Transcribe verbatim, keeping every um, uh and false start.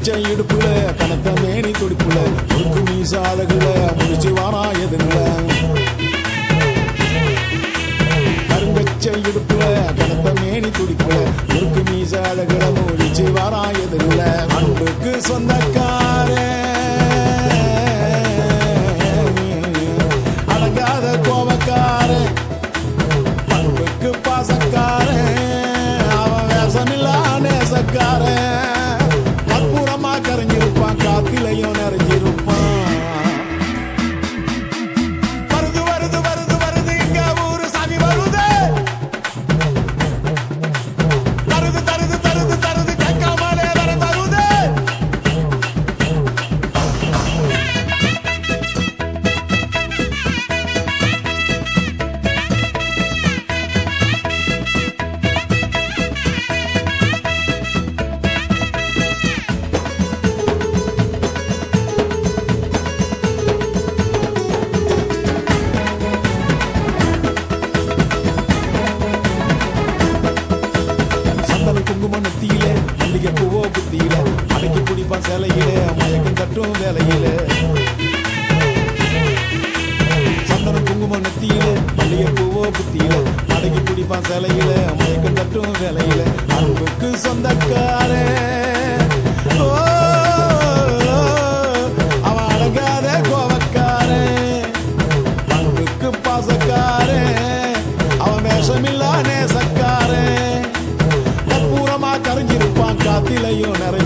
தங்கச்ச இடுப்புல கனத்த மேனி துடிப்புல முறுக்கு மீசாலகுல முடிச்சு வாரா எதுங்கள கருங்கச்ச இடுப்புல கனத்த மேனி துடிப்புல முறுக்கு மீசாலகுல முடிச்சு வாரா எதுங்கள அன்புக்கு சொந்தக்காரே அடங்காத கோபக்காரே அன்புக்கு பாசக்காரே அவன் வேசமில்லா நேசக்காரே கற்பூரமா கரைஞ்சிருப்பான் காத்திலையும் நிறைஞ்சிருப்பான் வருது வருது வருது வருது இங்க ஊரு சாமி வருது தருது தருது தருது தருது கேட்காமலே வர தருது குங்கும நெத்தியில மல்லிகை பூவோ புத்தியில அடக்கி குடிப்பான் சேலையில மயக்கம் தட்டும் வேலையில சந்தன குங்கும நெத்தியில மல்லிகை பூவோ புத்தியில அடக்கி குடிப்பான் சேலையில மயக்கம் தட்டும் வேலையில அன்புக்கு சொந்தக்காரே அவன் அடங்காத கோவக்காரே அன்புக்கு பாசக்காரே அவன் வேஷமில்லா நேசக்காரே கரைஞ்சிருப்பான் காத்திலையும் நிறைய